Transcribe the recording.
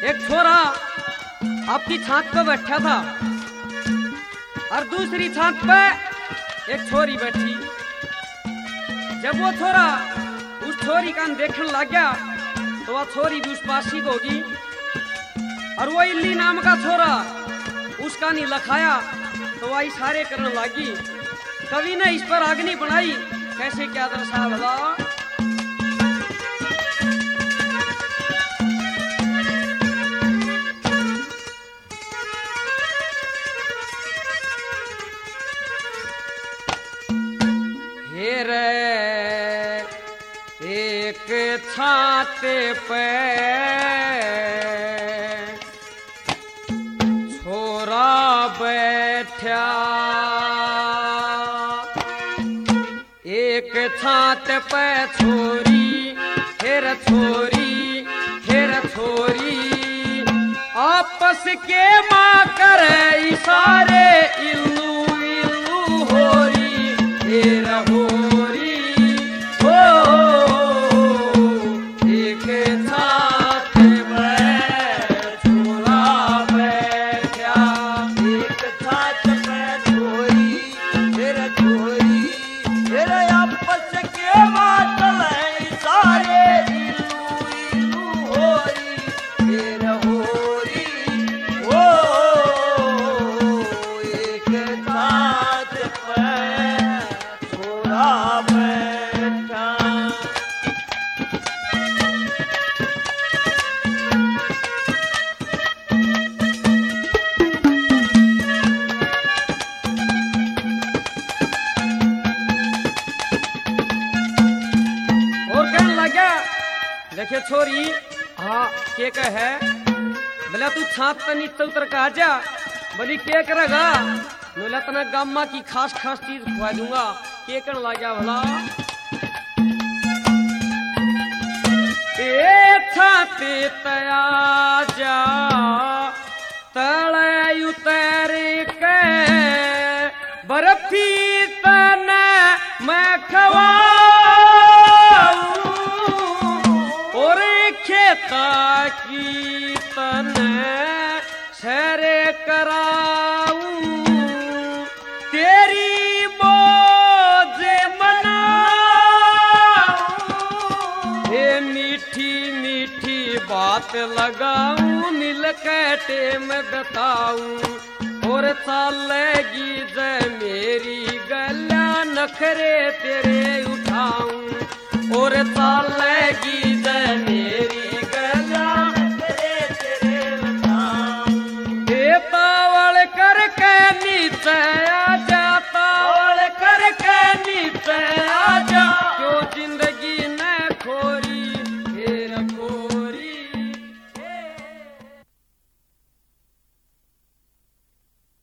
एक छोरा आपकी छात पे बैठा था और दूसरी छात पे एक छोरी बैठी। जब वो छोरा उस छोरी का देखने लग गया तो वह छोरी भी उस पास ही होगी और वो इल्ली नाम का छोरा उसका नहीं लखाया तो वह इशारे करने लगी। कवि ने इस पर अग्नि बनाई, कैसे क्या दर्शा भला। एक छात पे छोरा बैठा, एक छात पे छोरी, फिर छोरी फिर छोरी, आपस के माँ करे इशारे, इल्लू इल्लू होरी फिर होरी। देखिए छोरी, हाँ के कहे बोला तू छात पे नीचे उतर के आ जा। बोली के करेगा? बोला तना गामा की खास खास चीज खुआ दूंगा। के कर ला गया भला? ए छाते तया जा तले उतर के बर्फी तने मैं खवा की तने शरे कराऊं, तेरी मौज मनाऊं, हे मीठी मीठी बात लगाऊं, नील कैटे में बताऊं, और चलेगी जय मेरी गला नखरे तेरे उठाऊं, और चाल